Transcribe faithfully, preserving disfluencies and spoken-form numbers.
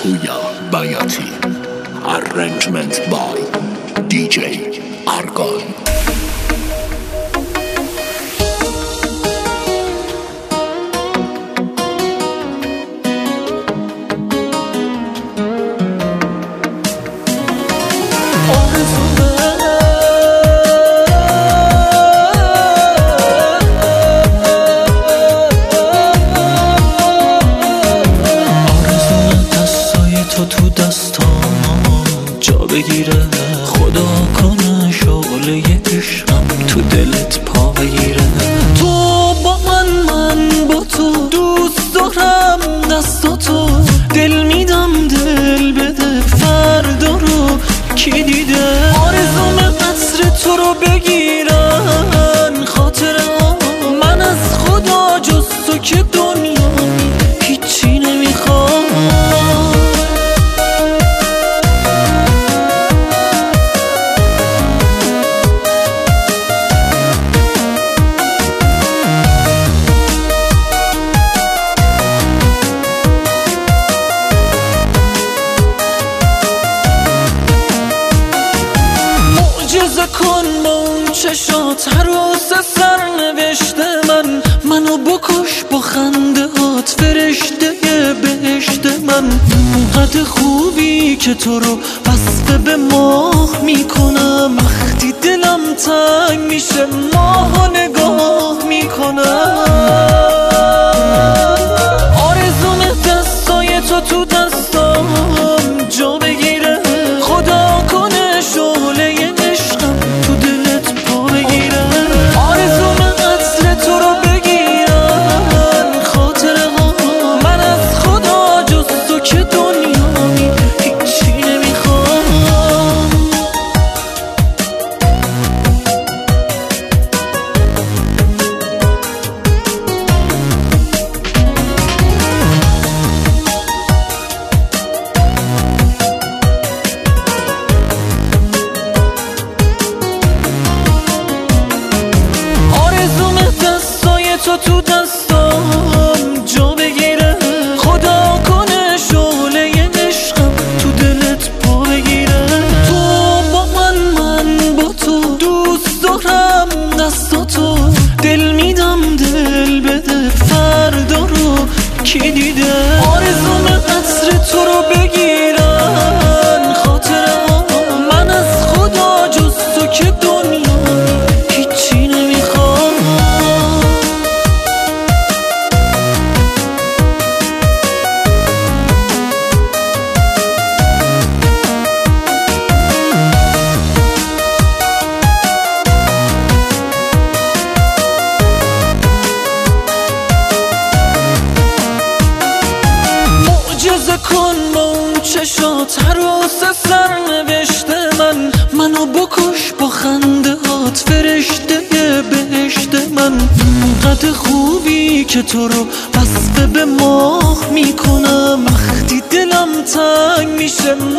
Puya Bayati. Arrangement by دی جی Argon. تو دستام جا بگیره، خدا کنه شعله عشقم تو دلت پا بگیره. تو با من، من با تو، دوست دارم دستاتو، دل میدم دل بده، فردا رو کی دیده. آرزوم عطر تو رو بگیرن خاطره ها، من از خدا جز تو که دنیا هیچی نمیخوام. کن با اون چشات عروس سر نوشته من، منو بکش با خنده هات فرشته بهشت من. قد خوبی که تو رو وصف به ماه میکنم، وقتی دلم تنگ میشه ماه نگاه میکنم. آرزوم دستای تو تو دستام جا بگیره، خدا کنه شعله عشقم تو دلت پا بگیره. آرزوم عطر تو رو بگیرن خاطره ها، من از خدا جز تو که دنیایی هیچی نمیخوام. تو تو دستام جا بگیره، خدا کنه شعله عشقم تو دلت پا بگیره. تو با من، من با تو، دوست دارم دستاتو، دل میدم دل بده، فردا رو کی دیده. آرزوم عطر تو رو بگیرن خاطره ها، من از خدا جز تو که دنیا هیچی نمیخوام. کن با اون چشات عروس سر نوشته من، منو بکش با خنده هات فرشته بهشت من. قد خوبی که تو رو وصف به ماه میکنم، وقتی دلم تنگ میشه